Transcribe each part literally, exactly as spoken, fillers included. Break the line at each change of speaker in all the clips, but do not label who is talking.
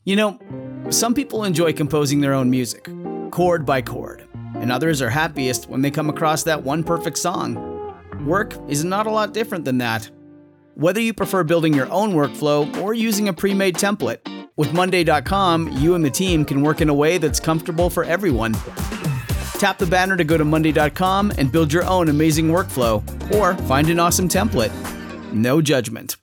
You know, some people enjoy composing their own music, chord by chord, and others are happiest when they come across that one perfect song. Work is not a lot different than that. Whether you prefer building your own workflow or using a pre-made template, with Monday dot com, you and the team can work in a way that's comfortable for everyone. Tap the banner to go to Monday dot com and build your own amazing workflow, or find an awesome template. No judgment.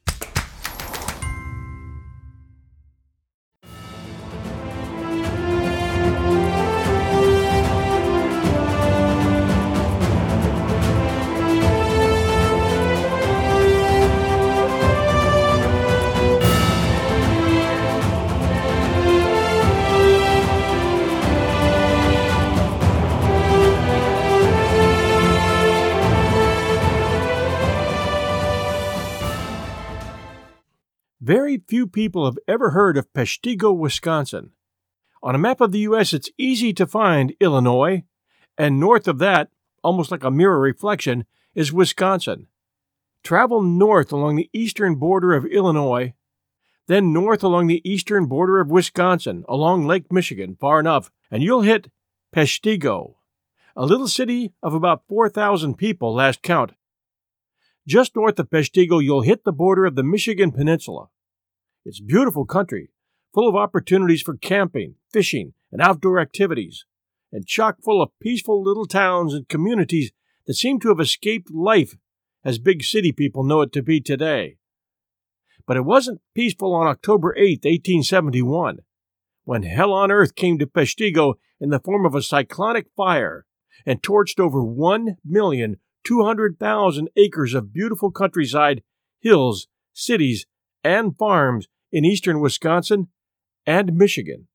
Very few people have ever heard of Peshtigo, Wisconsin. On a map of the U S, it's easy to find Illinois, and north of that, almost like a mirror reflection, is Wisconsin. Travel north along the eastern border of Illinois, then north along the eastern border of Wisconsin, along Lake Michigan, far enough, and you'll hit Peshtigo, a little city of about four thousand people last count. Just north of Peshtigo, you'll hit the border of the Michigan Peninsula. It's beautiful country, full of opportunities for camping, fishing, and outdoor activities, and chock full of peaceful little towns and communities that seem to have escaped life as big city people know it to be today. But it wasn't peaceful on October eighth, eighteen seventy-one, when hell on earth came to Peshtigo in the form of a cyclonic fire and torched over one million two hundred thousand acres of beautiful countryside, hills, cities, and farms in eastern Wisconsin and Michigan.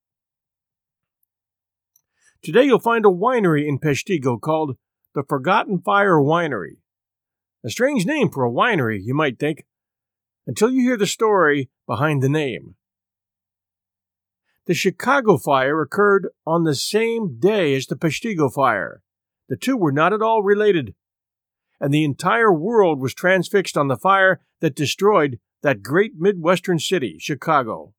Today you'll find a winery in Peshtigo called the Forgotten Fire Winery. A strange name for a winery, you might think, until you hear the story behind the name. The Chicago fire occurred on the same day as the Peshtigo fire. The two were not at all related, and the entire world was transfixed on the fire that destroyed that great Midwestern city, Chicago.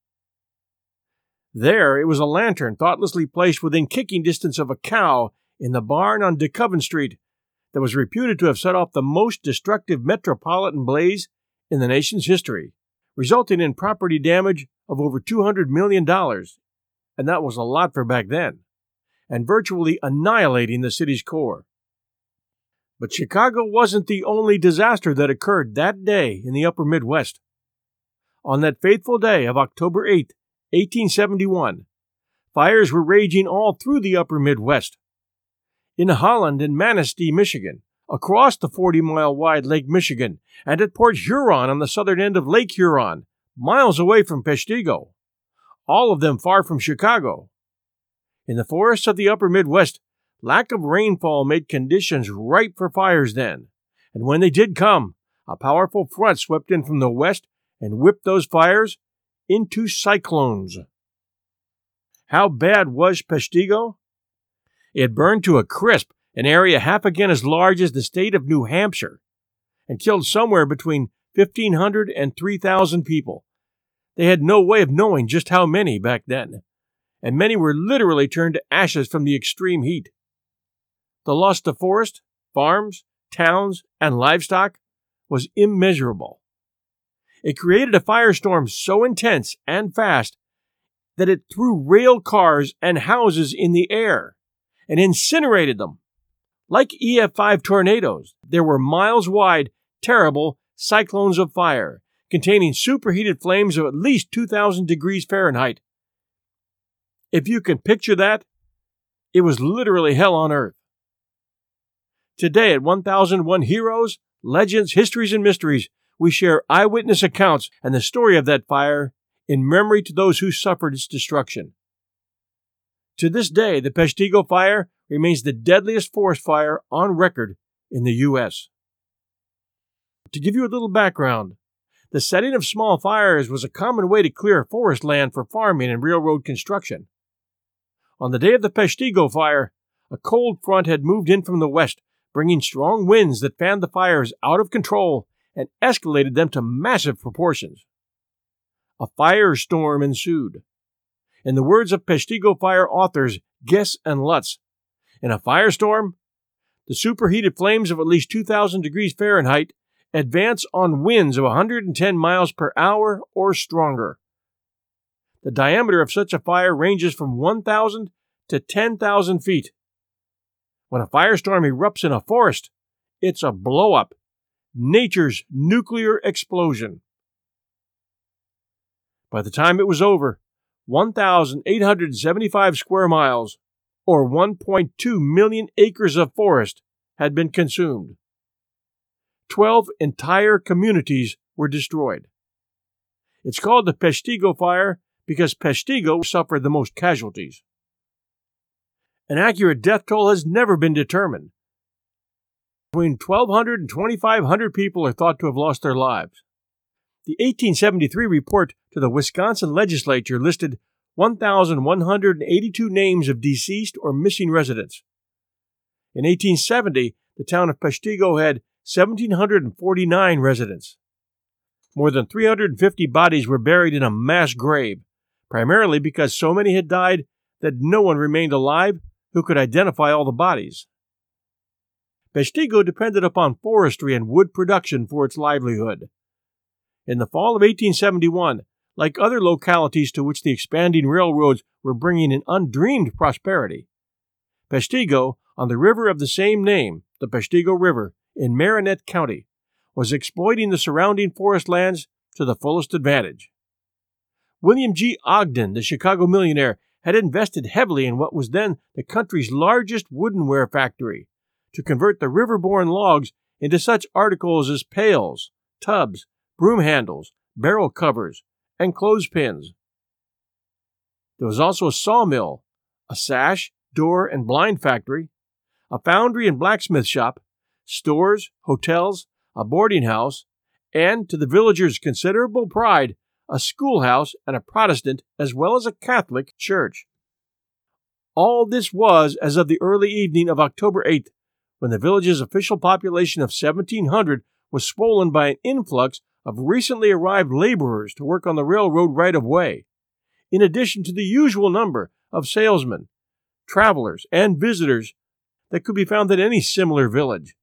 There, it was a lantern thoughtlessly placed within kicking distance of a cow in the barn on DeCoven Street that was reputed to have set off the most destructive metropolitan blaze in the nation's history, resulting in property damage of over two hundred million dollars, and that was a lot for back then, and virtually annihilating the city's core. But Chicago wasn't the only disaster that occurred that day in the upper Midwest. On that fateful day of October eighth, eighteen seventy-one, fires were raging all through the upper Midwest. In Holland and Manistee, Michigan, across the forty-mile-wide Lake Michigan, and at Port Huron on the southern end of Lake Huron, miles away from Peshtigo, all of them far from Chicago. In the forests of the upper Midwest, lack of rainfall made conditions ripe for fires then, and when they did come, a powerful front swept in from the west and whipped those fires into cyclones. How bad was Peshtigo? It burned to a crisp an area half again as large as the state of New Hampshire, and killed somewhere between fifteen hundred and three thousand people. They had no way of knowing just how many back then, and many were literally turned to ashes from the extreme heat. The loss to forest, farms, towns, and livestock was immeasurable. It created a firestorm so intense and fast that it threw rail cars and houses in the air and incinerated them. Like E F five tornadoes, there were miles-wide, terrible cyclones of fire containing superheated flames of at least two thousand degrees Fahrenheit. If you can picture that, it was literally hell on earth. Today at one thousand one Heroes, Legends, Histories, and Mysteries, we share eyewitness accounts and the story of that fire in memory to those who suffered its destruction. To this day, the Peshtigo fire remains the deadliest forest fire on record in the U S. To give you a little background, the setting of small fires was a common way to clear forest land for farming and railroad construction. On the day of the Peshtigo fire, a cold front had moved in from the west, bringing strong winds that fanned the fires out of control and escalated them to massive proportions. a firestorm ensued. In the words of Peshtigo fire authors Guess and Lutz, in a firestorm, the superheated flames of at least two thousand degrees Fahrenheit advance on winds of one hundred ten miles per hour or stronger. The diameter of such a fire ranges from one thousand to ten thousand feet. When a firestorm erupts in a forest, it's a blow-up, nature's nuclear explosion. By the time it was over, one thousand eight hundred seventy-five square miles, or one point two million acres of forest, had been consumed. Twelve entire communities were destroyed. It's called the Peshtigo Fire because Peshtigo suffered the most casualties. An accurate death toll has never been determined. Between twelve hundred and twenty-five hundred people are thought to have lost their lives. The eighteen seventy-three report to the Wisconsin legislature listed one thousand one hundred eighty-two names of deceased or missing residents. In eighteen seventy, the town of Peshtigo had one thousand seven hundred forty-nine residents. More than three hundred fifty bodies were buried in a mass grave, primarily because so many had died that no one remained alive who could identify all the bodies. Peshtigo depended upon forestry and wood production for its livelihood. In the fall of eighteen seventy-one, like other localities to which the expanding railroads were bringing an undreamed prosperity, Peshtigo, on the river of the same name, the Peshtigo River, in Marinette County, was exploiting the surrounding forest lands to the fullest advantage. William G. Ogden, the Chicago millionaire, had invested heavily in what was then the country's largest woodenware factory to convert the river-borne logs into such articles as pails, tubs, broom handles, barrel covers, and clothespins. There was also a sawmill, a sash, door, and blind factory, a foundry and blacksmith shop, stores, hotels, a boarding house, and, to the villagers' considerable pride, a schoolhouse and a Protestant as well as a Catholic church. All this was as of the early evening of October eighth, when the village's official population of seventeen hundred was swollen by an influx of recently arrived laborers to work on the railroad right-of-way, in addition to the usual number of salesmen, travelers, and visitors that could be found at any similar village.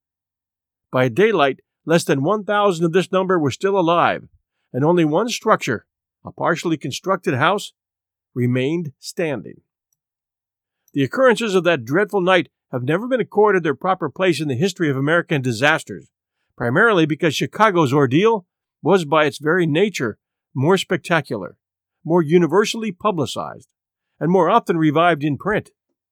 By daylight, less than one thousand of this number were still alive, and only one structure, a partially constructed house, remained standing. The occurrences of that dreadful night have never been accorded their proper place in the history of American disasters, primarily because Chicago's ordeal was by its very nature more spectacular, more universally publicized, and more often revived in print.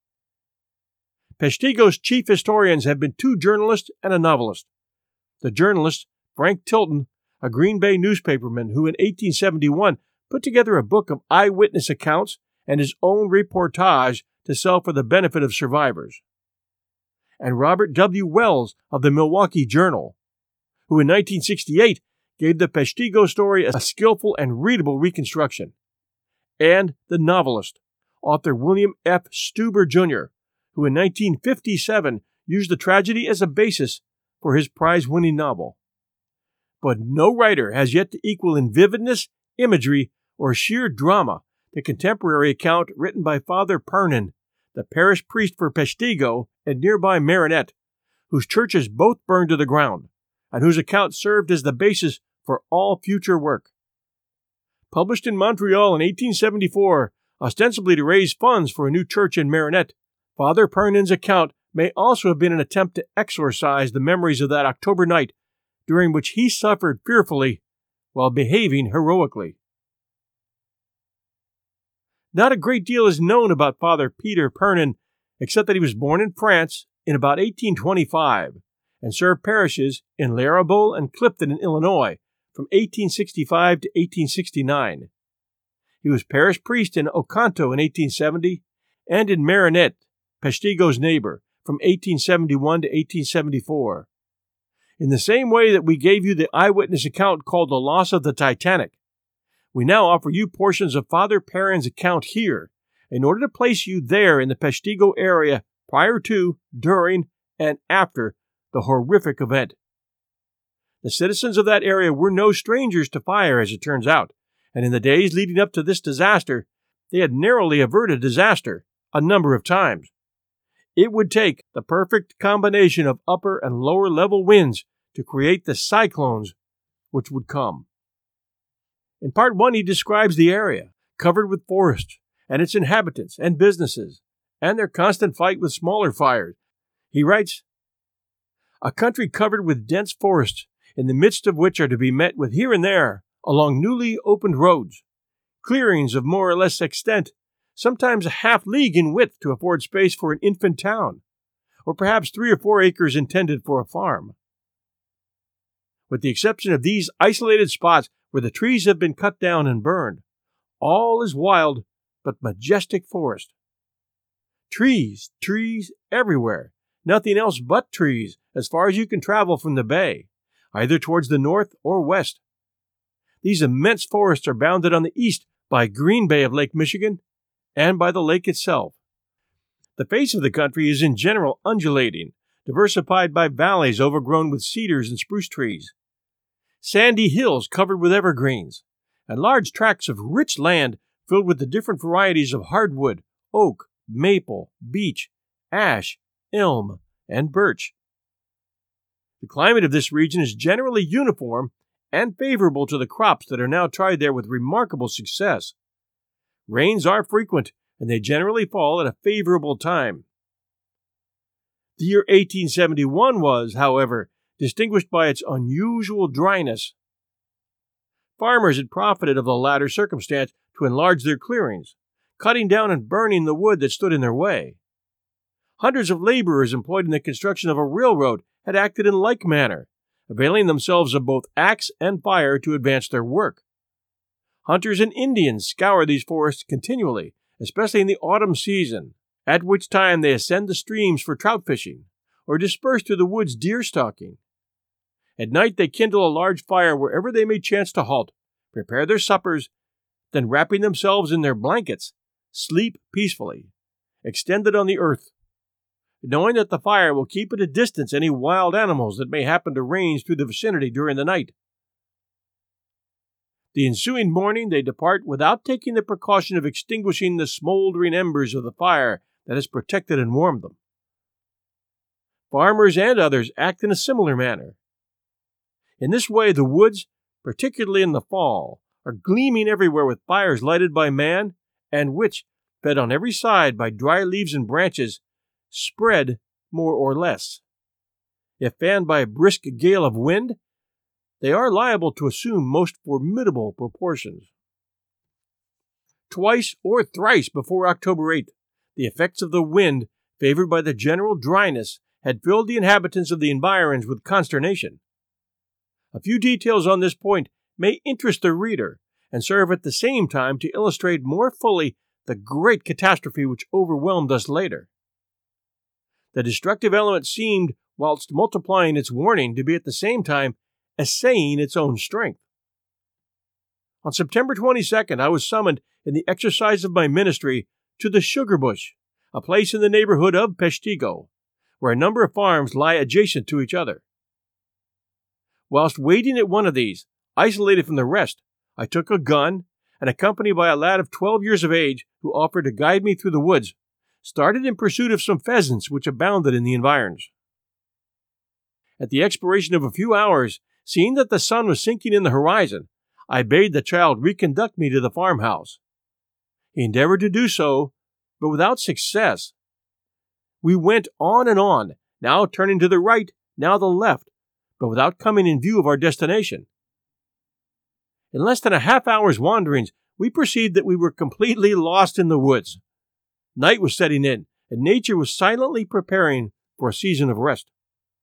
Peshtigo's chief historians have been two journalists and a novelist. The journalist, Frank Tilton, a Green Bay newspaperman who in eighteen seventy-one put together a book of eyewitness accounts and his own reportage to sell for the benefit of survivors. And Robert W. Wells of the Milwaukee Journal, who in nineteen sixty-eight gave the Peshtigo story a skillful and readable reconstruction. And the novelist, author William F. Stuber, Junior, who in nineteen fifty-seven used the tragedy as a basis for his prize-winning novel. But no writer has yet to equal in vividness, imagery, or sheer drama the contemporary account written by Father Pernin, the parish priest for Peshtigo and nearby Marinette, whose churches both burned to the ground, and whose account served as the basis for all future work. Published in Montreal in eighteen seventy-four, ostensibly to raise funds for a new church in Marinette, Father Pernin's account may also have been an attempt to exorcise the memories of that October night, during which he suffered fearfully while behaving heroically. Not a great deal is known about Father Peter Pernin, except that he was born in France in about eighteen twenty-five and served parishes in Larrabole and Clifton in Illinois from eighteen sixty-five to eighteen sixty-nine. He was parish priest in Oconto in eighteen seventy and in Marinette, Peshtigo's neighbor, from eighteen seventy-one to eighteen seventy-four. In the same way that we gave you the eyewitness account called The Loss of the Titanic, we now offer you portions of Father Perrin's account here in order to place you there in the Peshtigo area prior to, during, and after the horrific event. The citizens of that area were no strangers to fire, as it turns out, and in the days leading up to this disaster, they had narrowly averted disaster a number of times. It would take the perfect combination of upper and lower level winds to create the cyclones which would come. In part one, he describes the area, covered with forests, and its inhabitants and businesses, and their constant fight with smaller fires. He writes, "A country covered with dense forests, in the midst of which are to be met with here and there, along newly opened roads, clearings of more or less extent, sometimes a half league in width to afford space for an infant town, or perhaps three or four acres intended for a farm. With the exception of these isolated spots where the trees have been cut down and burned, all is wild but majestic forest. Trees, trees everywhere, nothing else but trees as far as you can travel from the bay, either towards the north or west. These immense forests are bounded on the east by Green Bay of Lake Michigan and by the lake itself. The face of the country is in general undulating, diversified by valleys overgrown with cedars and spruce trees, sandy hills covered with evergreens, and large tracts of rich land filled with the different varieties of hardwood, oak, maple, beech, ash, elm, and birch. The climate of this region is generally uniform and favorable to the crops that are now tried there with remarkable success. Rains are frequent, and they generally fall at a favorable time. The year eighteen seventy-one was, however, distinguished by its unusual dryness. Farmers had profited of the latter circumstance to enlarge their clearings, cutting down and burning the wood that stood in their way. Hundreds of laborers employed in the construction of a railroad had acted in like manner, availing themselves of both axe and fire to advance their work. Hunters and Indians scour these forests continually, especially in the autumn season, at which time they ascend the streams for trout fishing, or disperse through the woods deer stalking. At night they kindle a large fire wherever they may chance to halt, prepare their suppers, then wrapping themselves in their blankets, sleep peacefully, extended on the earth, knowing that the fire will keep at a distance any wild animals that may happen to range through the vicinity during the night. The ensuing morning they depart without taking the precaution of extinguishing the smoldering embers of the fire that has protected and warmed them. Farmers and others act in a similar manner. In this way the woods, particularly in the fall, are gleaming everywhere with fires lighted by man, and which, fed on every side by dry leaves and branches, spread more or less. If fanned by a brisk gale of wind, they are liable to assume most formidable proportions. Twice or thrice before October eighth, the effects of the wind, favored by the general dryness, had filled the inhabitants of the environs with consternation. A few details on this point may interest the reader, and serve at the same time to illustrate more fully the great catastrophe which overwhelmed us later. The destructive element seemed, whilst multiplying its warning, to be at the same time essaying its own strength. On September twenty-second, I was summoned in the exercise of my ministry to the Sugar Bush, a place in the neighborhood of Peshtigo, where a number of farms lie adjacent to each other. Whilst waiting at one of these, isolated from the rest, I took a gun, and accompanied by a lad of twelve years of age who offered to guide me through the woods, started in pursuit of some pheasants which abounded in the environs. At the expiration of a few hours, seeing that the sun was sinking in the horizon, I bade the child reconduct me to the farmhouse. He endeavored to do so, but without success. We went on and on, now turning to the right, now the left, but without coming in view of our destination. In less than a half hour's wanderings, we perceived that we were completely lost in the woods. Night was setting in, and nature was silently preparing for a season of rest.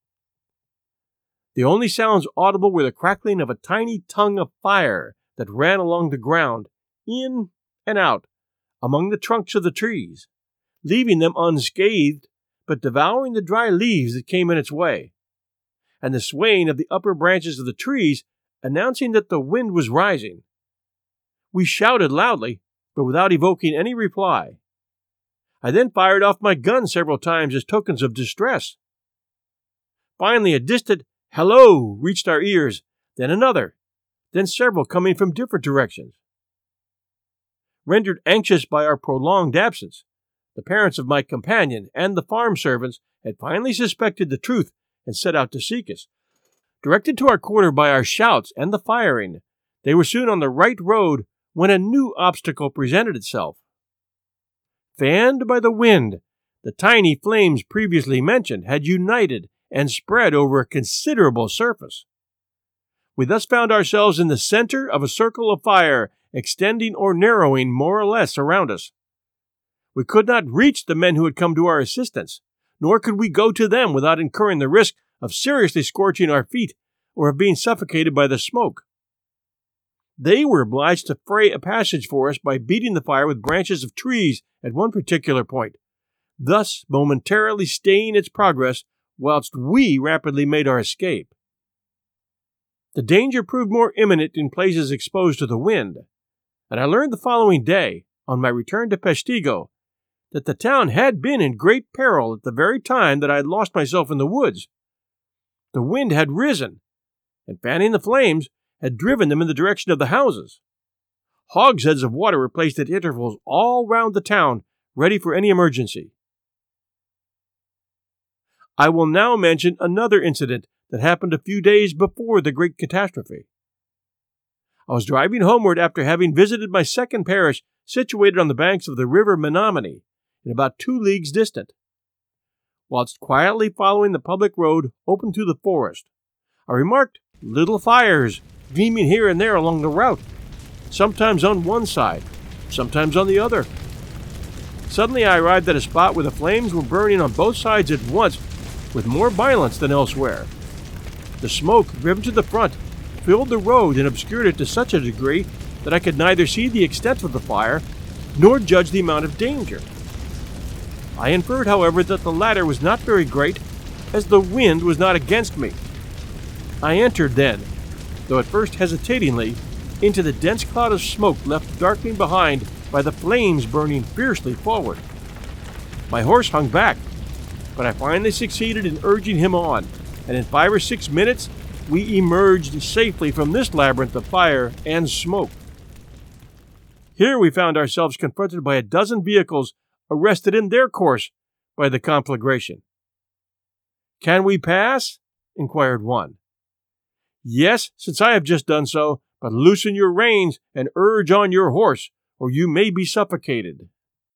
The only sounds audible were the crackling of a tiny tongue of fire that ran along the ground, in and out, among the trunks of the trees, leaving them unscathed, but devouring the dry leaves that came in its way, and the swaying of the upper branches of the trees announcing that the wind was rising. We shouted loudly, but without evoking any reply. I then fired off my gun several times as tokens of distress. Finally, a distant "hello" reached our ears, then another, then several coming from different directions. Rendered anxious by our prolonged absence, the parents of my companion and the farm servants had finally suspected the truth and set out to seek us. Directed to our quarter by our shouts and the firing, they were soon on the right road when a new obstacle presented itself. Fanned by the wind, the tiny flames previously mentioned had united and spread over a considerable surface. We thus found ourselves in the center of a circle of fire, extending or narrowing more or less around us. We could not reach the men who had come to our assistance, nor could we go to them without incurring the risk of seriously scorching our feet or of being suffocated by the smoke. They were obliged to fray a passage for us by beating the fire with branches of trees at one particular point, thus momentarily staying its progress whilst we rapidly made our escape. The danger proved more imminent in places exposed to the wind, and I learned the following day, on my return to Peshtigo, that the town had been in great peril at the very time that I had lost myself in the woods. The wind had risen, and fanning the flames, had driven them in the direction of the houses. Hogsheads of water were placed at intervals all round the town, ready for any emergency. I will now mention another incident that happened a few days before the great catastrophe. I was driving homeward after having visited my second parish, situated on the banks of the river Menominee, and about two leagues distant. Whilst quietly following the public road open to the forest, I remarked little fires gleaming here and there along the route, sometimes on one side, sometimes on the other. Suddenly I arrived at a spot where the flames were burning on both sides at once with more violence than elsewhere. The smoke, driven to the front, filled the road and obscured it to such a degree that I could neither see the extent of the fire nor judge the amount of danger. I inferred, however, that the latter was not very great, as the wind was not against me. I entered then, though at first hesitatingly, into the dense cloud of smoke left darkening behind by the flames burning fiercely forward. My horse hung back, but I finally succeeded in urging him on, and in five or six minutes we emerged safely from this labyrinth of fire and smoke. Here we found ourselves confronted by a dozen vehicles arrested in their course by the conflagration. "Can we pass?" inquired one. "Yes, since I have just done so, but loosen your reins and urge on your horse, or you may be suffocated."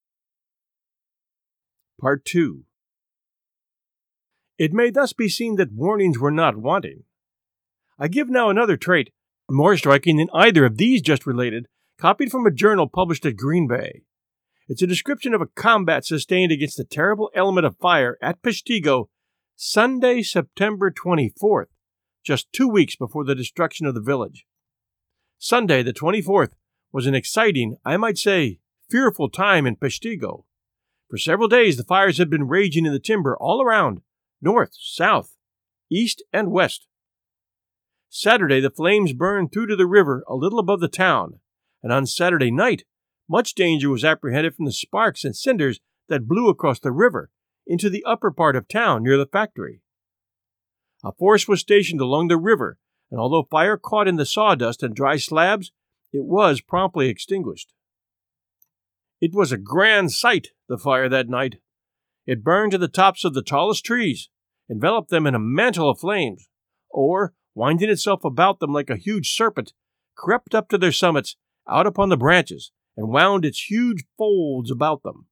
Part two. It may thus be seen that warnings were not wanting. I give now another trait, more striking than either of these just related, copied from a journal published at Green Bay. It's a description of a combat sustained against the terrible element of fire at Peshtigo, Sunday, September twenty-fourth, just two weeks before the destruction of the village. Sunday, the twenty-fourth, was an exciting, I might say, fearful time in Peshtigo. For several days the fires had been raging in the timber all around, north, south, east, and west. Saturday the flames burned through to the river a little above the town, and on Saturday night much danger was apprehended from the sparks and cinders that blew across the river into the upper part of town near the factory. A force was stationed along the river, and although fire caught in the sawdust and dry slabs, it was promptly extinguished. It was a grand sight, the fire that night. It burned to the tops of the tallest trees, enveloped them in a mantle of flames, or, winding itself about them like a huge serpent, crept up to their summits, out upon the branches, and wound its huge folds about them.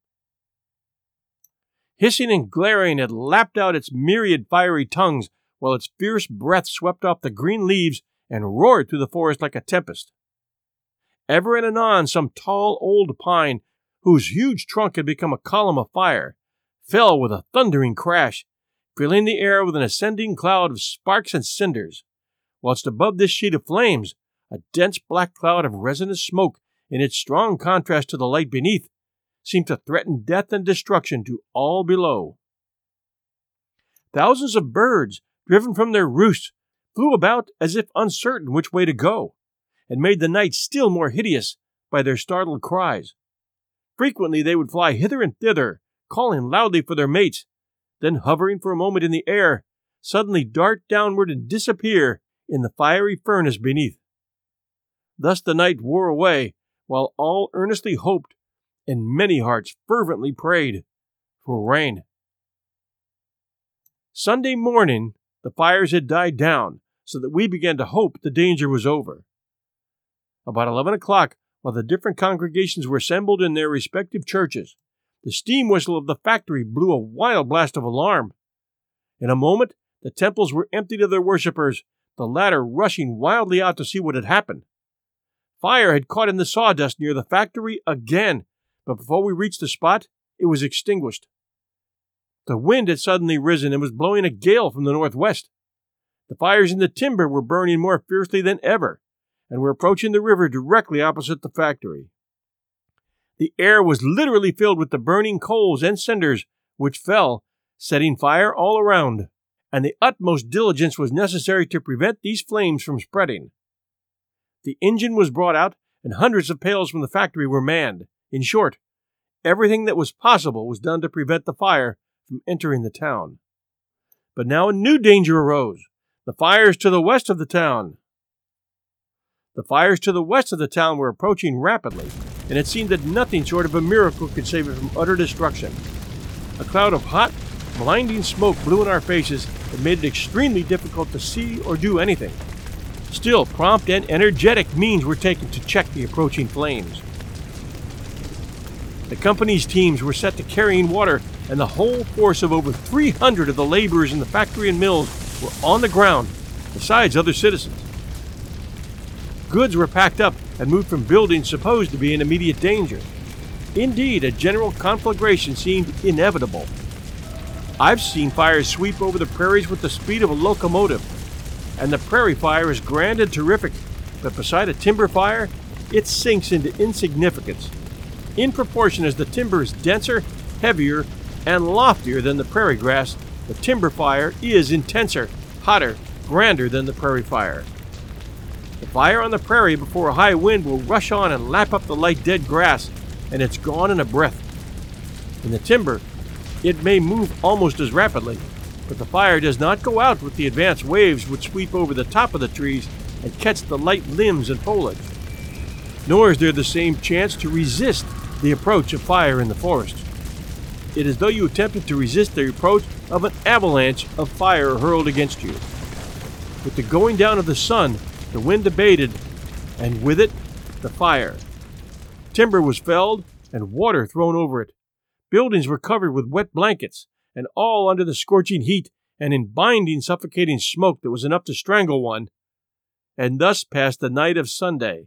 Hissing and glaring, it lapped out its myriad fiery tongues, while its fierce breath swept off the green leaves and roared through the forest like a tempest. Ever and anon some tall old pine, whose huge trunk had become a column of fire, fell with a thundering crash, filling the air with an ascending cloud of sparks and cinders, whilst above this sheet of flames a dense black cloud of resinous smoke, in its strong contrast to the light beneath, seemed to threaten death and destruction to all below. Thousands of birds, driven from their roosts, flew about as if uncertain which way to go, and made the night still more hideous by their startled cries. Frequently they would fly hither and thither, calling loudly for their mates, then hovering for a moment in the air, suddenly dart downward and disappear in the fiery furnace beneath. Thus the night wore away, while all earnestly hoped and many hearts fervently prayed for rain. Sunday morning, the fires had died down, so that we began to hope the danger was over. About eleven o'clock, while the different congregations were assembled in their respective churches, the steam whistle of the factory blew a wild blast of alarm. In a moment, the temples were emptied of their worshippers, the latter rushing wildly out to see what had happened. Fire had caught in the sawdust near the factory again, but before we reached the spot, it was extinguished. The wind had suddenly risen and was blowing a gale from the northwest. The fires in the timber were burning more fiercely than ever, and were approaching the river directly opposite the factory. The air was literally filled with the burning coals and cinders, which fell, setting fire all around, and the utmost diligence was necessary to prevent these flames from spreading. The engine was brought out, and hundreds of pails from the factory were manned. In short, everything that was possible was done to prevent the fire from entering the town. But now a new danger arose, the fires to the west of the town. The fires to the west of the town were approaching rapidly, and it seemed that nothing short of a miracle could save it from utter destruction. A cloud of hot, blinding smoke blew in our faces and made it extremely difficult to see or do anything. Still, prompt and energetic means were taken to check the approaching flames. The company's teams were set to carrying water, and the whole force of over three hundred of the laborers in the factory and mills were on the ground, besides other citizens. Goods were packed up and moved from buildings supposed to be in immediate danger. Indeed, a general conflagration seemed inevitable. I've seen fires sweep over the prairies with the speed of a locomotive, and the prairie fire is grand and terrific, but beside a timber fire, it sinks into insignificance. In proportion as the timber is denser, heavier, and loftier than the prairie grass, the timber fire is intenser, hotter, grander than the prairie fire. The fire on the prairie before a high wind will rush on and lap up the light dead grass, and it's gone in a breath. In the timber, it may move almost as rapidly, but the fire does not go out with the advance waves which sweep over the top of the trees and catch the light limbs and foliage. Nor is there the same chance to resist the approach of fire in the forest. It is as though you attempted to resist the approach of an avalanche of fire hurled against you. With the going down of the sun, the wind abated, and with it, the fire. Timber was felled and water thrown over it. Buildings were covered with wet blankets, and all under the scorching heat and in binding, suffocating smoke that was enough to strangle one. And thus passed the night of Sunday.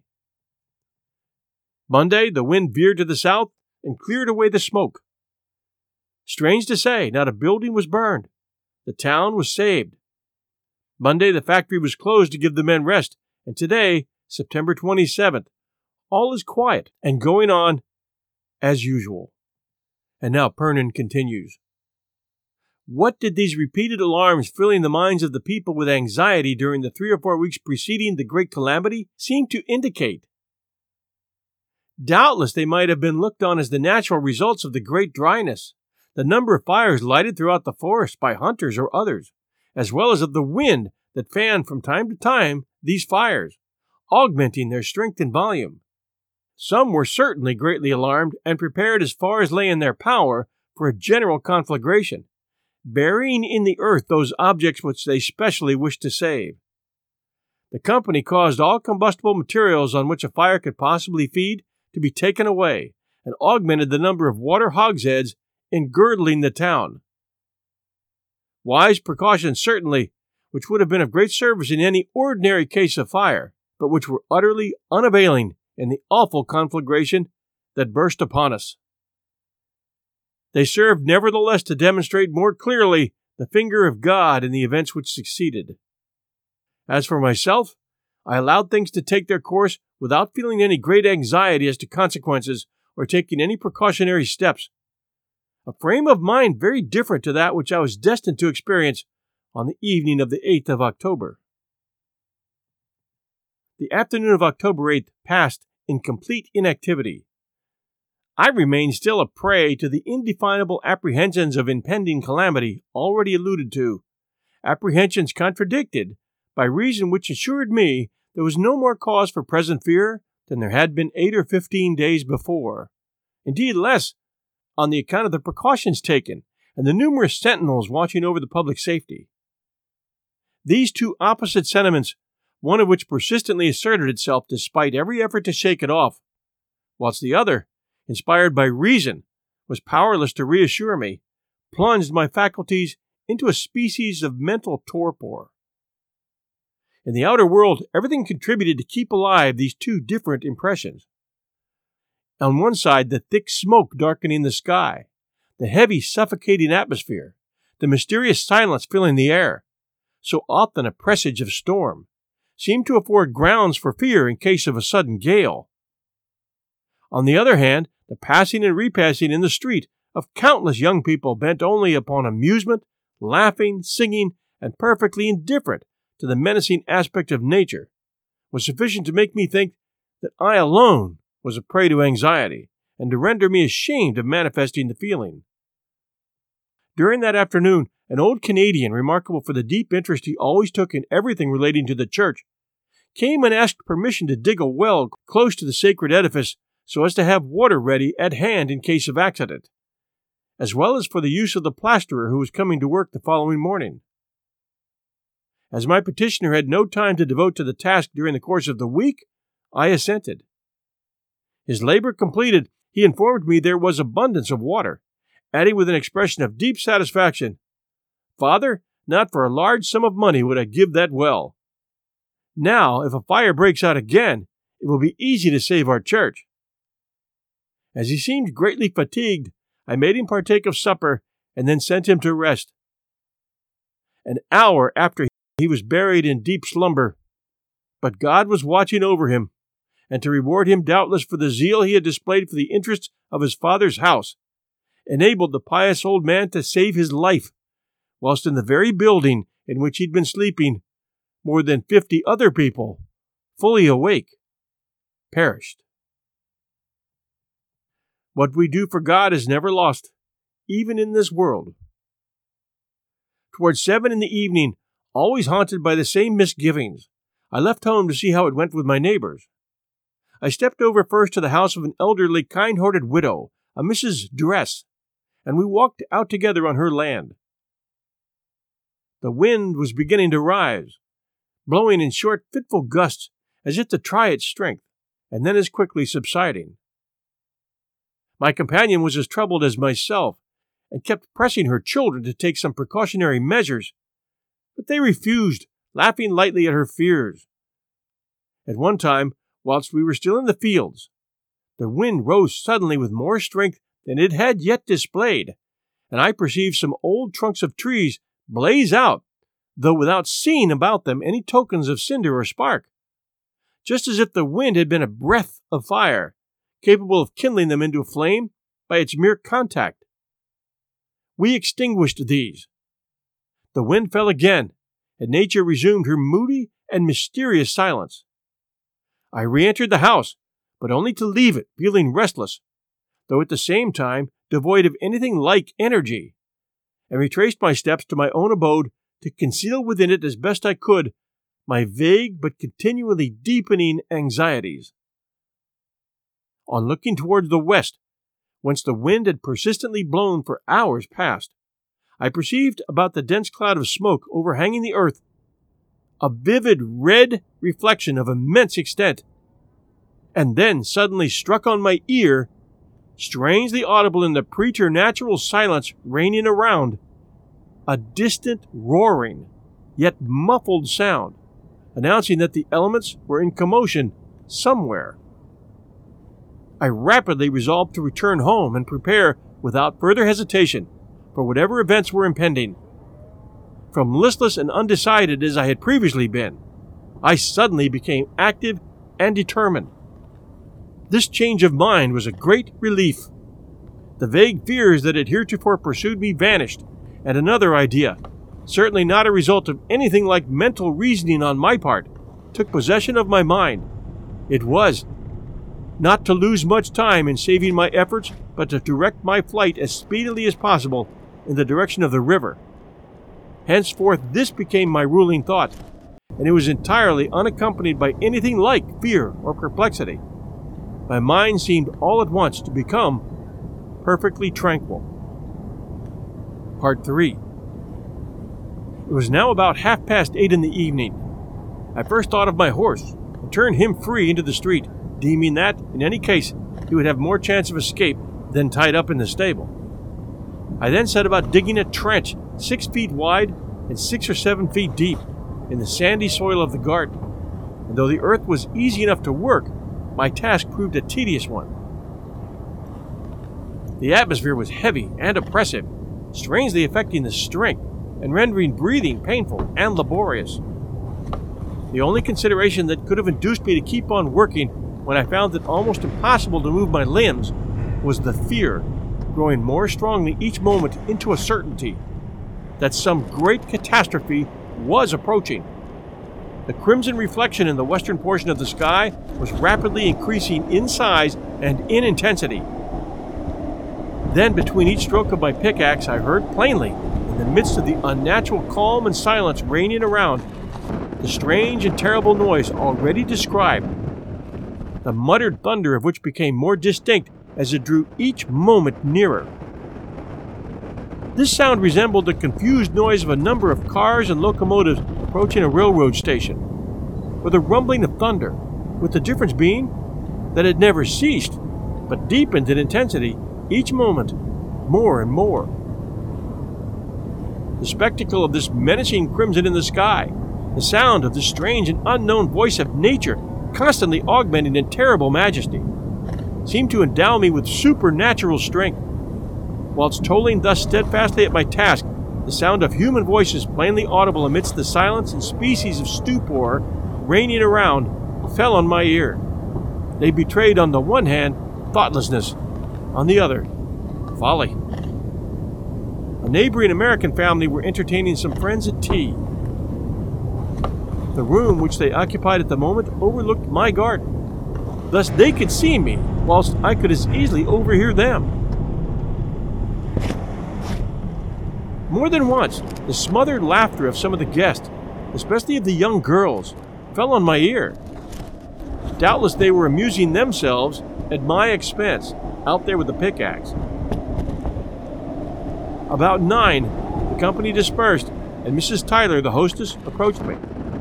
Monday, the wind veered to the south and cleared away the smoke. Strange to say, not a building was burned. The town was saved. Monday, the factory was closed to give the men rest, and today, September twenty-seventh, all is quiet and going on as usual. And now Pernin continues. What did these repeated alarms filling the minds of the people with anxiety during the three or four weeks preceding the great calamity seem to indicate? Doubtless they might have been looked on as the natural results of the great dryness, the number of fires lighted throughout the forest by hunters or others, as well as of the wind that fanned from time to time these fires, augmenting their strength and volume. Some were certainly greatly alarmed and prepared as far as lay in their power for a general conflagration, burying in the earth those objects which they specially wished to save. The company caused all combustible materials on which a fire could possibly feed to be taken away, and augmented the number of water hogsheads engirdling the town. Wise precautions, certainly, which would have been of great service in any ordinary case of fire, but which were utterly unavailing in the awful conflagration that burst upon us. They served nevertheless to demonstrate more clearly the finger of God in the events which succeeded. As for myself, I allowed things to take their course without feeling any great anxiety as to consequences or taking any precautionary steps. A frame of mind very different to that which I was destined to experience on the evening of the eighth of October. The afternoon of October eighth passed in complete inactivity. I remained still a prey to the indefinable apprehensions of impending calamity already alluded to, apprehensions contradicted by reason which assured me there was no more cause for present fear than there had been eight or fifteen days before. Indeed, less, on the account of the precautions taken and the numerous sentinels watching over the public safety. These two opposite sentiments, one of which persistently asserted itself despite every effort to shake it off, whilst the other, inspired by reason, was powerless to reassure me, plunged my faculties into a species of mental torpor. In the outer world, everything contributed to keep alive these two different impressions. On one side, the thick smoke darkening the sky, the heavy, suffocating atmosphere, the mysterious silence filling the air, so often a presage of storm, seemed to afford grounds for fear in case of a sudden gale. On the other hand, the passing and repassing in the street of countless young people bent only upon amusement, laughing, singing, and perfectly indifferent to the menacing aspect of nature, was sufficient to make me think that I alone was a prey to anxiety, and to render me ashamed of manifesting the feeling. During that afternoon, an old Canadian, remarkable for the deep interest he always took in everything relating to the church, came and asked permission to dig a well close to the sacred edifice so as to have water ready at hand in case of accident, as well as for the use of the plasterer who was coming to work the following morning. As my petitioner had no time to devote to the task during the course of the week, I assented. His labor completed, he informed me there was abundance of water, adding with an expression of deep satisfaction, "Father, not for a large sum of money would I give that well. Now, if a fire breaks out again, it will be easy to save our church." As he seemed greatly fatigued, I made him partake of supper and then sent him to rest. An hour after he was buried in deep slumber, but God was watching over him, and to reward him doubtless for the zeal he had displayed for the interests of his Father's house, enabled the pious old man to save his life, whilst in the very building in which he'd been sleeping, more than fifty other people, fully awake, perished. What we do for God is never lost, even in this world. Towards seven in the evening, always haunted by the same misgivings, I left home to see how it went with my neighbors. I stepped over first to the house of an elderly, kind-hearted widow, a Missus Duress, and we walked out together on her land. The wind was beginning to rise, blowing in short, fitful gusts as if to try its strength, and then as quickly subsiding. My companion was as troubled as myself, and kept pressing her children to take some precautionary measures, but they refused, laughing lightly at her fears. At one time, whilst we were still in the fields, the wind rose suddenly with more strength than it had yet displayed, and I perceived some old trunks of trees blaze out, though without seeing about them any tokens of cinder or spark, just as if the wind had been a breath of fire, capable of kindling them into a flame by its mere contact. We extinguished these. The wind fell again, and nature resumed her moody and mysterious silence. I re-entered the house, but only to leave it feeling restless, though at the same time devoid of anything like energy, and retraced my steps to my own abode to conceal within it as best I could my vague but continually deepening anxieties. On looking towards the west, whence the wind had persistently blown for hours past, I perceived about the dense cloud of smoke overhanging the earth a vivid red reflection of immense extent, and then suddenly struck on my ear, strangely audible in the preternatural silence reigning around, a distant roaring, yet muffled sound, announcing that the elements were in commotion somewhere. I rapidly resolved to return home and prepare, without further hesitation, for whatever events were impending. From listless and undecided as I had previously been, I suddenly became active and determined. This change of mind was a great relief. The vague fears that had heretofore pursued me vanished, and another idea, certainly not a result of anything like mental reasoning on my part, took possession of my mind. It was not to lose much time in saving my efforts, but to direct my flight as speedily as possible in the direction of the river. Henceforth this became my ruling thought, and it was entirely unaccompanied by anything like fear or perplexity. my mind seemed all at once to become perfectly tranquil. Part three. It was now about half past eight in the evening. I first thought of my horse and turned him free into the street, deeming that, in any case, he would have more chance of escape than tied up in the stable. I then set about digging a trench six feet wide and six or seven feet deep in the sandy soil of the garden, and though the earth was easy enough to work, my task proved a tedious one. The atmosphere was heavy and oppressive, strangely affecting the strength and rendering breathing painful and laborious. The only consideration that could have induced me to keep on working when I found it almost impossible to move my limbs was the fear, growing more strongly each moment into a certainty, that some great catastrophe was approaching. The crimson reflection in the western portion of the sky was rapidly increasing in size and in intensity. Then, between each stroke of my pickaxe, I heard plainly, in the midst of the unnatural calm and silence reigning around, the strange and terrible noise already described, the muttered thunder of which became more distinct as it drew each moment nearer. This sound resembled the confused noise of a number of cars and locomotives approaching a railroad station, or the rumbling of thunder, with the difference being that it never ceased, but deepened in intensity each moment more and more. The spectacle of this menacing crimson in the sky, the sound of this strange and unknown voice of nature constantly augmenting in terrible majesty, seemed to endow me with supernatural strength. Whilst toiling thus steadfastly at my task, the sound of human voices plainly audible amidst the silence and species of stupor reigning around fell on my ear. They betrayed on the one hand thoughtlessness, on the other folly. A neighboring American family were entertaining some friends at tea. The room which they occupied at the moment overlooked my garden. Thus they could see me, whilst I could as easily overhear them. More than once, the smothered laughter of some of the guests, especially of the young girls, fell on my ear. Doubtless they were amusing themselves at my expense, out there with the pickaxe. About nine, the company dispersed, and Missus Tyler, the hostess, approached me.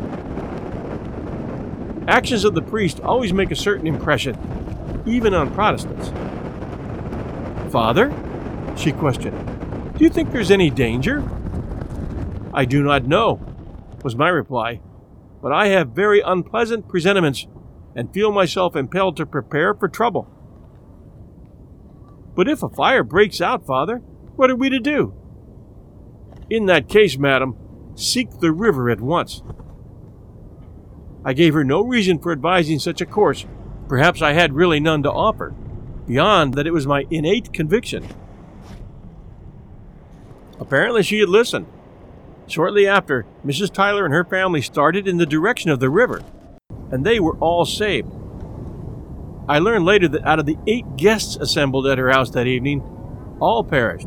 Actions of the priest always make a certain impression, even on Protestants. "Father?" she questioned. "Do you think there's any danger?" "I do not know," was my reply, "but I have very unpleasant presentiments and feel myself impelled to prepare for trouble." "But if a fire breaks out, Father, what are we to do?" "In that case, madam, seek the river at once." I gave her no reason for advising such a course. Perhaps I had really none to offer, beyond that it was my innate conviction. Apparently she had listened. Shortly after, Missus Tyler and her family started in the direction of the river, and they were all saved. I learned later that out of the eight guests assembled at her house that evening, all perished.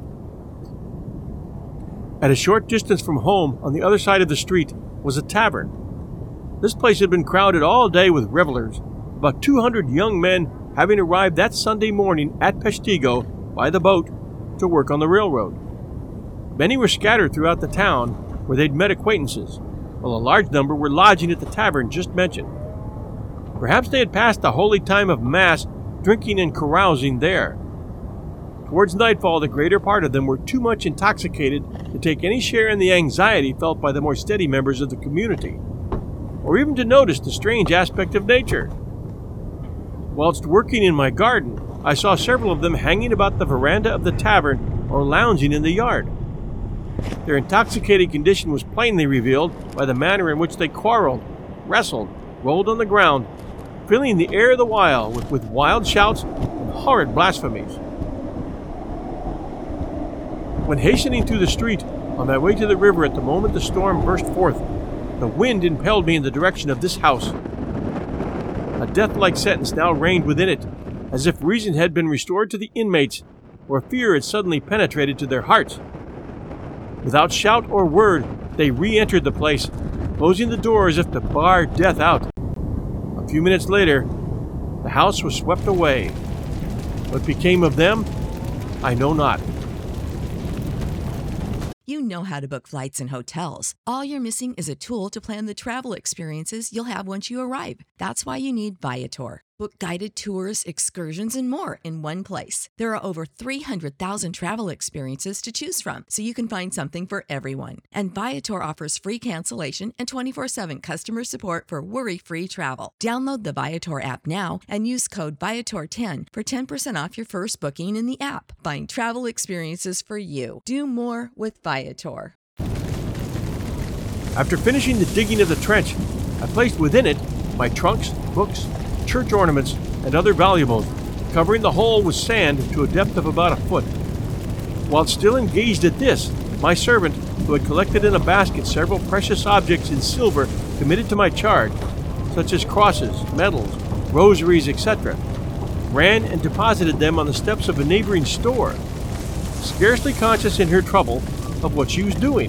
At a short distance from home, on the other side of the street, was a tavern. This place had been crowded all day with revelers, about two hundred young men having arrived that Sunday morning at Peshtigo by the boat to work on the railroad. Many were scattered throughout the town where they'd met acquaintances, while a large number were lodging at the tavern just mentioned. Perhaps they had passed the holy time of Mass drinking and carousing there. Towards nightfall, the greater part of them were too much intoxicated to take any share in the anxiety felt by the more steady members of the community, or even to notice the strange aspect of nature. Whilst working in my garden, I saw several of them hanging about the veranda of the tavern or lounging in the yard. Their intoxicated condition was plainly revealed by the manner in which they quarreled, wrestled, rolled on the ground, filling the air the while with, with wild shouts and horrid blasphemies. When hastening through the street, on my way to the river at the moment the storm burst forth, the wind impelled me in the direction of this house. A death-like sentence now reigned within it, as if reason had been restored to the inmates, or fear had suddenly penetrated to their hearts. Without shout or word, they re-entered the place, closing the door as if to bar death out. A few minutes later, The house was swept away. What became of them, I know not.
You know how to book flights and hotels. All you're missing is a tool to plan the travel experiences you'll have once you arrive. That's why you need Viator. Book guided tours, excursions, and more in one place. There are over three hundred thousand travel experiences to choose from, so you can find something for everyone. And Viator offers free cancellation and twenty-four seven customer support for worry-free travel. Download the Viator app now and use code Viator ten for ten percent off your first booking in the app. Find travel experiences for you. Do more with Viator.
After finishing the digging of the trench, I placed within it my trunks, books, church ornaments, and other valuables, covering the hole with sand to a depth of about a foot. While still engaged at this, my servant, who had collected in a basket several precious objects in silver committed to my charge, such as crosses, medals, rosaries, et cetera, ran and deposited them on the steps of a neighboring store, scarcely conscious in her trouble of what she was doing.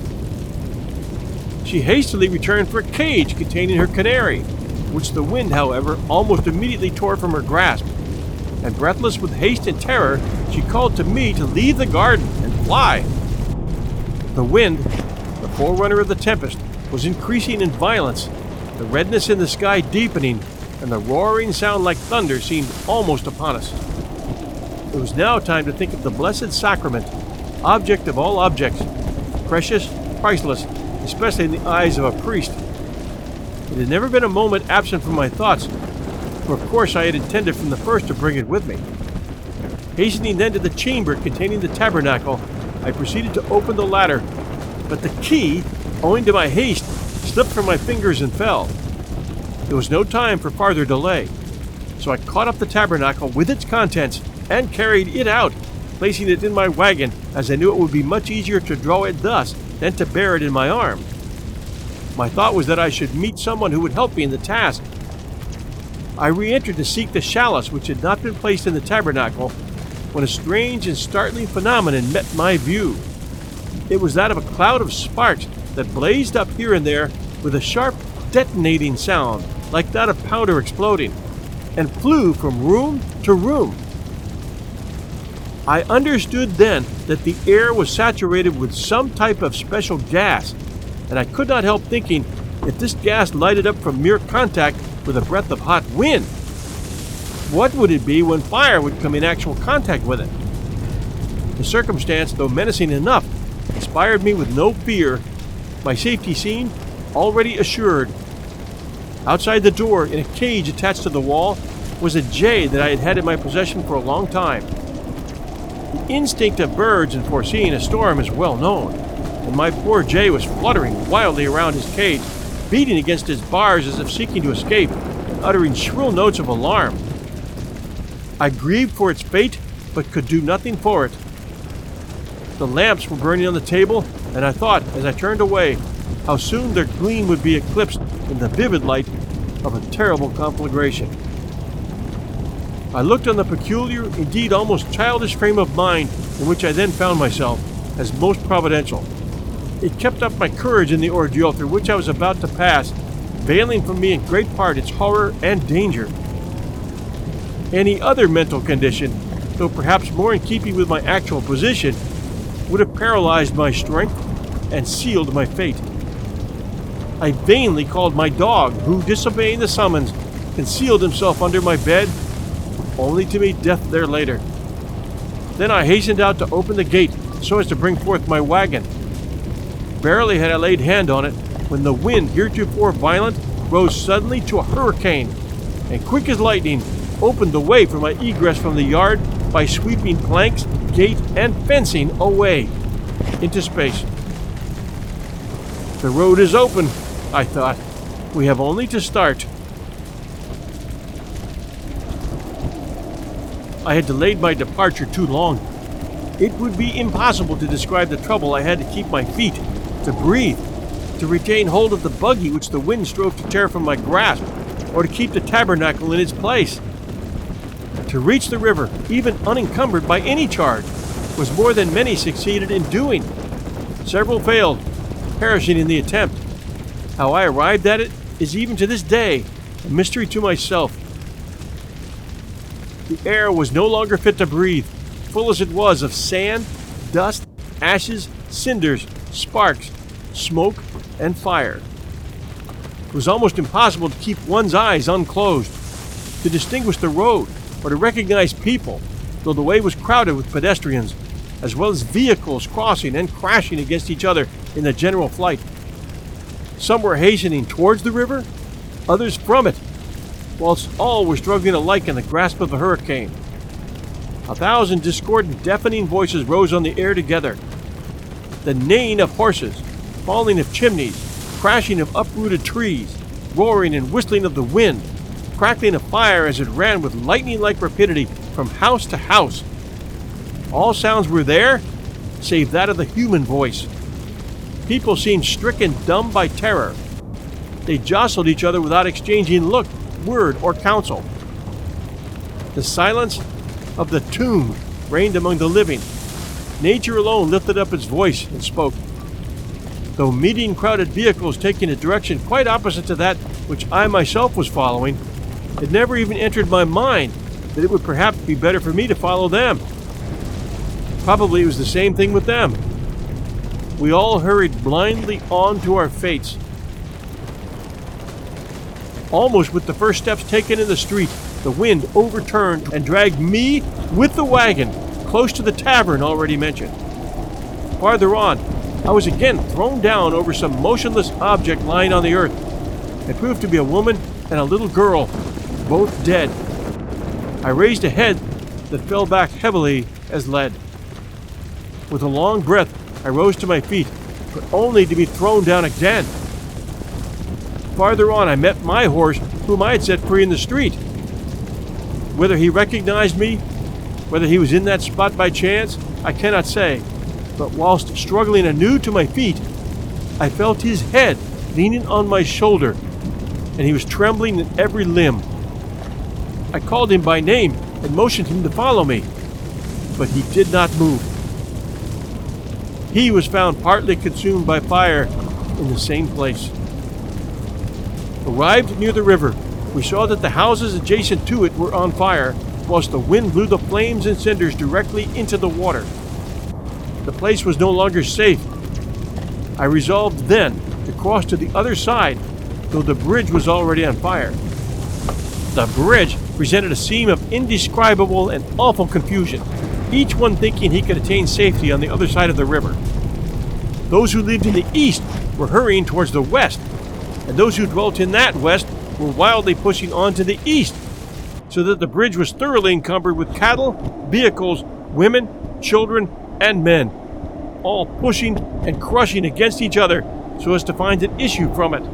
She hastily returned for a cage containing her canary, which the wind, however, almost immediately tore from her grasp, and breathless with haste and terror, she called to me to leave the garden and fly. The wind, the forerunner of the tempest, was increasing in violence, the redness in the sky deepening, and the roaring sound like thunder seemed almost upon us. It was now time to think of the blessed sacrament, object of all objects, precious, priceless, especially in the eyes of a priest. It had never been a moment absent from my thoughts, for of course I had intended from the first to bring it with me. Hastening then to the chamber containing the tabernacle, I proceeded to open the ladder, but the key, owing to my haste, slipped from my fingers and fell. There was no time for farther delay, so I caught up the tabernacle with its contents and carried it out, placing it in my wagon, as I knew it would be much easier to draw it thus than to bear it in my arm. My thought was that I should meet someone who would help me in the task. I re-entered to seek the chalice which had not been placed in the tabernacle, when a strange and startling phenomenon met my view. It was that of a cloud of sparks that blazed up here and there with a sharp detonating sound like that of powder exploding, and flew from room to room. I understood then that the air was saturated with some type of special gas, and I could not help thinking if this gas lighted up from mere contact with a breath of hot wind, what would it be when fire would come in actual contact with it? The circumstance, though menacing enough, inspired me with no fear. My safety seemed already assured. Outside the door, in a cage attached to the wall, was a jay that I had had in my possession for a long time. The instinct of birds in foreseeing a storm is well known, and my poor jay was fluttering wildly around his cage, beating against his bars as if seeking to escape, and uttering shrill notes of alarm. I grieved for its fate, but could do nothing for it. The lamps were burning on the table, and I thought, as I turned away, how soon their gleam would be eclipsed in the vivid light of a terrible conflagration. I looked on the peculiar, indeed almost childish frame of mind in which I then found myself as most providential. It kept up my courage in the ordeal through which I was about to pass, veiling from me in great part its horror and danger. Any other mental condition, though perhaps more in keeping with my actual position, would have paralyzed my strength and sealed my fate. I vainly called my dog, who, disobeying the summons, concealed himself under my bed, only to meet death there later. Then I hastened out to open the gate so as to bring forth my wagon. Barely had I laid hand on it when the wind, heretofore violent, rose suddenly to a hurricane, and quick as lightning opened the way for my egress from the yard by sweeping planks, gate, and fencing away into space. The road is open, I thought. We have only to start. I had delayed my departure too long. It would be impossible to describe the trouble I had to keep my feet, to breathe, to retain hold of the buggy which the wind strove to tear from my grasp, or to keep the tabernacle in its place. To reach the river, even unencumbered by any charge, was more than many succeeded in doing. Several failed, perishing in the attempt. How I arrived at it is even to this day a mystery to myself. The air was no longer fit to breathe, full as it was of sand, dust, ashes, cinders, sparks, smoke, and fire. It was almost impossible to keep one's eyes unclosed, to distinguish the road, or to recognize people, though the way was crowded with pedestrians, as well as vehicles crossing and crashing against each other in the general flight. Some were hastening towards the river, others from it, whilst all were struggling alike in the grasp of the hurricane. A thousand discordant, deafening voices rose on the air together. The neighing of horses, falling of chimneys, crashing of uprooted trees, roaring and whistling of the wind, crackling of fire as it ran with lightning-like rapidity from house to house. All sounds were there, save that of the human voice. People seemed stricken dumb by terror. They jostled each other without exchanging look, word, or counsel. The silence of the tomb reigned among the living. Nature alone lifted up its voice and spoke. Though meeting crowded vehicles taking a direction quite opposite to that which I myself was following, it never even entered my mind that it would perhaps be better for me to follow them. Probably it was the same thing with them. We all hurried blindly on to our fates. Almost with the first steps taken in the street, the wind overturned and dragged me with the wagon close to the tavern already mentioned. Farther on, I was again thrown down over some motionless object lying on the earth. It proved to be a woman and a little girl, both dead. I raised a head that fell back heavily as lead. With a long breath, I rose to my feet, but only to be thrown down again. Farther on, I met my horse, whom I had set free in the street. Whether he recognized me, whether he was in that spot by chance, I cannot say, but whilst struggling anew to my feet, I felt his head leaning on my shoulder, and he was trembling in every limb. I called him by name and motioned him to follow me, but he did not move. He was found partly consumed by fire in the same place. Arrived near the river, we saw that the houses adjacent to it were on fire, whilst the wind blew the flames and cinders directly into the water. The place was no longer safe. I resolved then to cross to the other side, though the bridge was already on fire. The bridge presented a scene of indescribable and awful confusion, each one thinking he could attain safety on the other side of the river. Those who lived in the east were hurrying towards the west, and those who dwelt in that west were wildly pushing on to the east, so that the bridge was thoroughly encumbered with cattle, vehicles, women, children, and men, all pushing and crushing against each other so as to find an issue from it.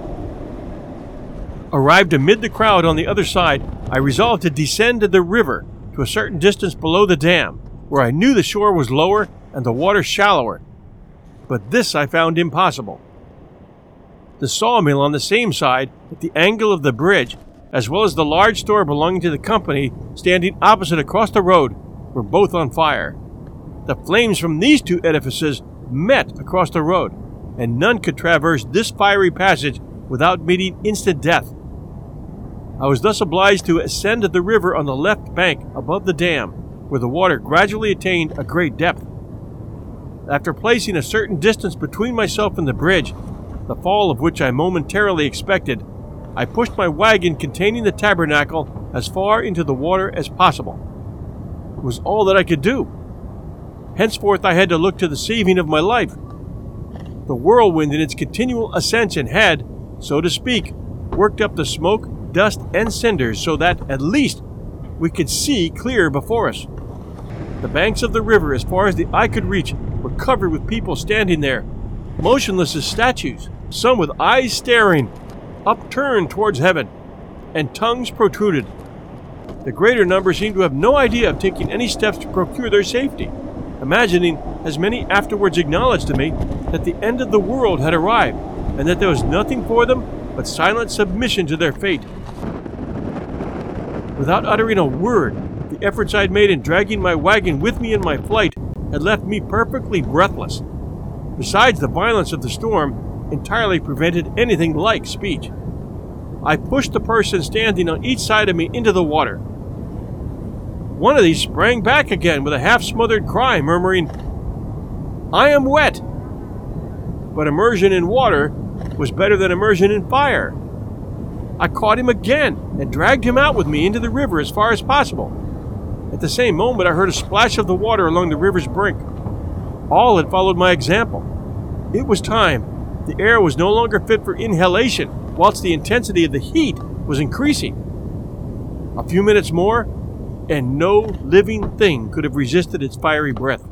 Arrived amid the crowd on the other side, I resolved to descend to the river to a certain distance below the dam, where I knew the shore was lower and the water shallower. But this I found impossible. The sawmill on the same side, at the angle of the bridge, as well as the large store belonging to the company standing opposite across the road, were both on fire. The flames from these two edifices met across the road, and none could traverse this fiery passage without meeting instant death. I was thus obliged to ascend the river on the left bank above the dam, where the water gradually attained a great depth. After placing a certain distance between myself and the bridge, the fall of which I momentarily expected, I pushed my wagon containing the tabernacle as far into the water as possible. It was all that I could do. Henceforth I had to look to the saving of my life. The whirlwind in its continual ascension had, so to speak, worked up the smoke, dust, and cinders so that, at least, we could see clear before us. The banks of the river, as far as the eye could reach, were covered with people standing there, motionless as statues, some with eyes staring, upturned towards heaven, and tongues protruded. The greater number seemed to have no idea of taking any steps to procure their safety, imagining, as many afterwards acknowledged to me, that the end of the world had arrived, and that there was nothing for them but silent submission to their fate. Without uttering a word, the efforts I had made in dragging my wagon with me in my flight had left me perfectly breathless. Besides, the violence of the storm entirely prevented anything like speech. I pushed the person standing on each side of me into the water. One of these sprang back again with a half-smothered cry, murmuring, "I am wet!" But immersion in water was better than immersion in fire. I caught him again and dragged him out with me into the river as far as possible. At the same moment, I heard a splash of the water along the river's brink. All had followed my example. It was time. The air was no longer fit for inhalation, whilst the intensity of the heat was increasing. A few minutes more, and no living thing could have resisted its fiery breath.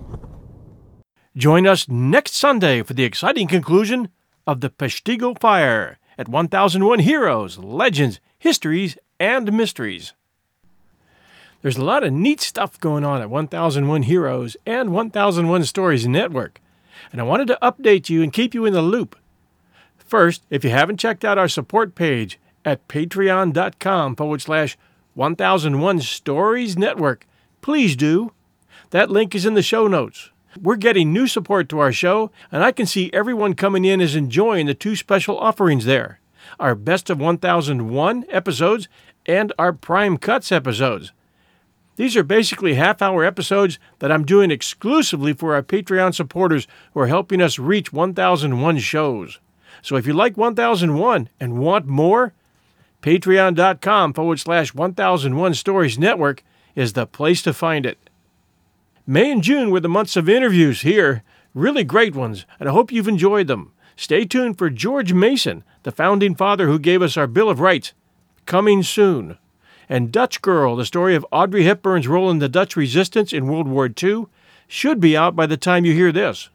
Join us next Sunday for the exciting conclusion of the Peshtigo Fire at one thousand one Heroes, Legends, Histories, and Mysteries. There's a lot of neat stuff going on at one thousand one Heroes and one thousand one Stories Network, and I wanted to update you and keep you in the loop. First, if you haven't checked out our support page at patreon.com forward slash 1001 Stories Network, please do. That link is in the show notes. We're getting new support to our show, and I can see everyone coming in is enjoying the two special offerings there, our Best of one thousand one episodes and our Prime Cuts episodes. These are basically half-hour episodes that I'm doing exclusively for our Patreon supporters who are helping us reach one thousand one shows. So if you like one thousand one and want more, patreon.com forward slash 1001 Stories Network is the place to find it. May and June were the months of interviews here, really great ones, and I hope you've enjoyed them. Stay tuned for George Mason, the founding father who gave us our Bill of Rights, coming soon. And Dutch Girl, the story of Audrey Hepburn's role in the Dutch resistance in World War Two, should be out by the time you hear this.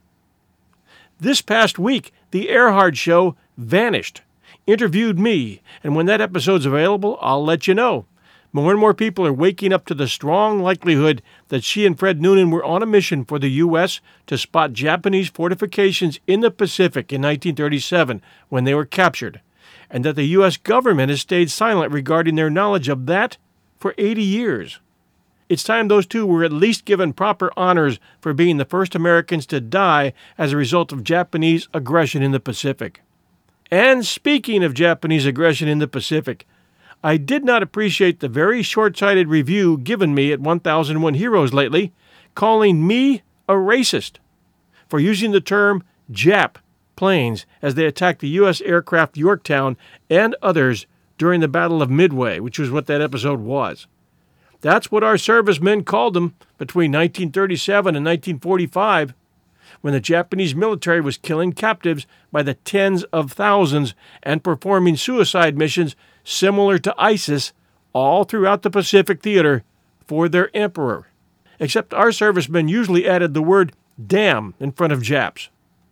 This past week, the Earhart Show vanished, interviewed me, and when that episode's available, I'll let you know. More and more people are waking up to the strong likelihood that she and Fred Noonan were on a mission for the U S to spot Japanese fortifications in the Pacific in nineteen thirty-seven when they were captured, and that the U S government has stayed silent regarding their knowledge of that for eighty years. It's time those two were at least given proper honors for being the first Americans to die as a result of Japanese aggression in the Pacific. And speaking of Japanese aggression in the Pacific, I did not appreciate the very short-sighted review given me at one thousand one Heroes lately, calling me a racist for using the term Jap planes as they attacked the U S aircraft Yorktown and others during the Battle of Midway, which was what that episode was. That's what our servicemen called them between nineteen thirty-seven and nineteen forty-five, when the Japanese military was killing captives by the tens of thousands and performing suicide missions similar to ISIS all throughout the Pacific theater for their emperor. Except our servicemen usually added the word damn in front of Japs.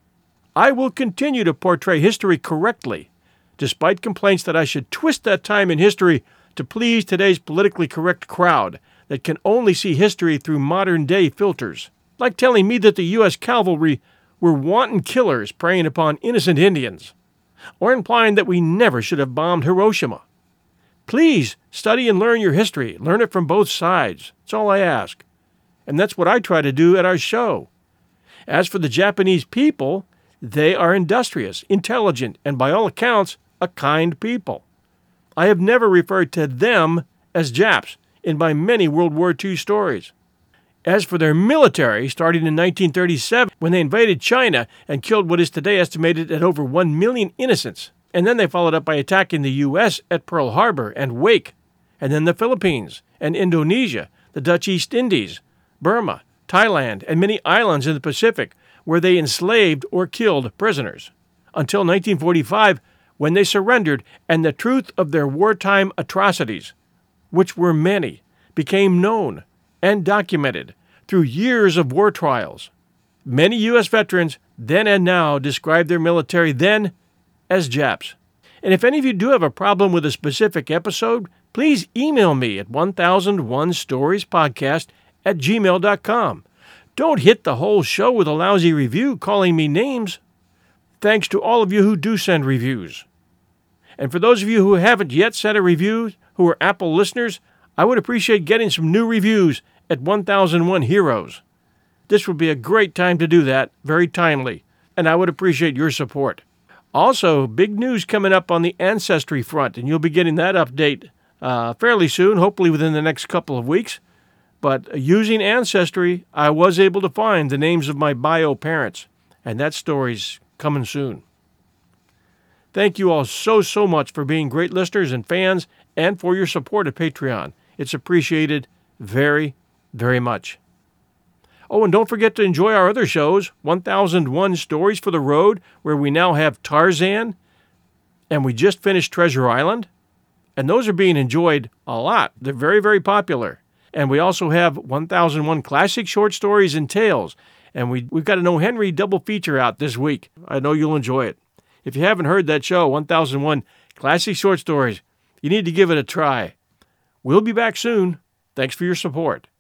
I will continue to portray history correctly, despite complaints that I should twist that time in history to please today's politically correct crowd that can only see history through modern-day filters, like telling me that the U S cavalry were wanton killers preying upon innocent Indians, or implying that we never should have bombed Hiroshima. Please study and learn your history. Learn it from both sides. That's all I ask. And that's what I try to do at our show. As for the Japanese people, they are industrious, intelligent, and by all accounts, a kind people. I have never referred to them as Japs in my many World War Two stories. As for their military, starting in nineteen thirty-seven, when they invaded China and killed what is today estimated at over one million innocents, and then they followed up by attacking the U S at Pearl Harbor and Wake, and then the Philippines and Indonesia, the Dutch East Indies, Burma, Thailand, and many islands in the Pacific, where they enslaved or killed prisoners, until nineteen forty-five, when they surrendered and the truth of their wartime atrocities, which were many, became known and documented through years of war trials. Many U S veterans then and now describe their military then as Japs. And if any of you do have a problem with a specific episode, please email me at one thousand one stories podcast at gmail dot com. Don't hit the whole show with a lousy review calling me names. Thanks to all of you who do send reviews. And for those of you who haven't yet sent a review, who are Apple listeners, I would appreciate getting some new reviews at one thousand one Heroes. This would be a great time to do that, very timely, and I would appreciate your support. Also, big news coming up on the Ancestry front, and you'll be getting that update uh, fairly soon, hopefully within the next couple of weeks. But using Ancestry, I was able to find the names of my bio parents, and that story's coming soon. Thank you all so, so much for being great listeners and fans and for your support at Patreon. It's appreciated very, very much. Oh, and don't forget to enjoy our other shows, one thousand one Stories for the Road, where we now have Tarzan, and we just finished Treasure Island, and those are being enjoyed a lot. They're very, very popular. And we also have one thousand one Classic Short Stories and Tales, and we, we've got an O. Henry double feature out this week. I know you'll enjoy it. If you haven't heard that show, one thousand one Classic Short Stories, you need to give it a try. We'll be back soon. Thanks for your support.